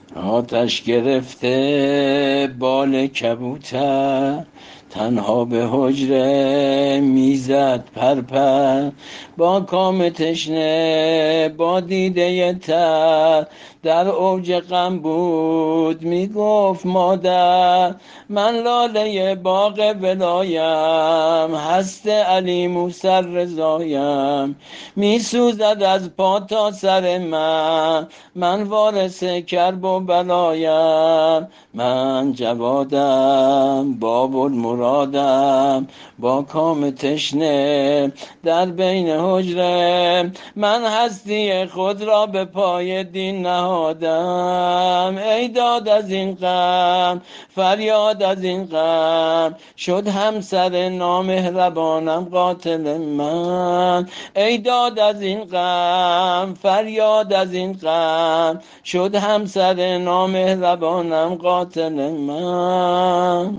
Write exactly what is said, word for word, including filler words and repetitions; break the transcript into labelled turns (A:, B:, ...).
A: آتش گرفته بال کبوتر، تنها به حجره میزد پرپر. با کام تشنه با دیده تر، در اوج غم بود میگفت مادر. من لاله باغ ولایم، هست علی موسی رضایم. میسوزد از پا تا سر من، من وارث کرب و بلایم. من جوادم باب المرادم، با کام تشنه در بین حجره. من هستی خود را به پای دین نهادم. ای داد از این غم، فریاد از این غم، شد همسر نامهربانم قاتل من. ای داد از این غم، فریاد از این غم، شد همسر نامهربانم قاتل من.